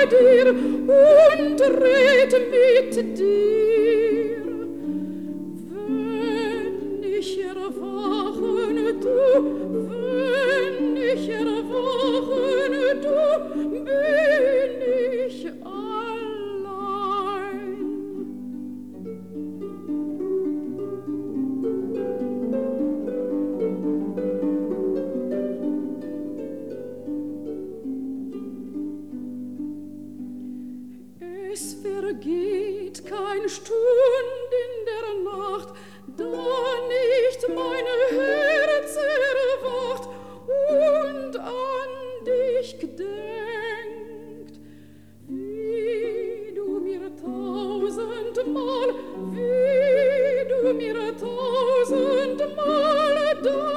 dir und red mit dir. Wenn ich erwache, du, wenn ich erwache, du, bin ich allein. Es vergeht kein Stund in der Nacht, da nicht mein Herz erwacht und an dich gedenkt, wie du mir tausendmal da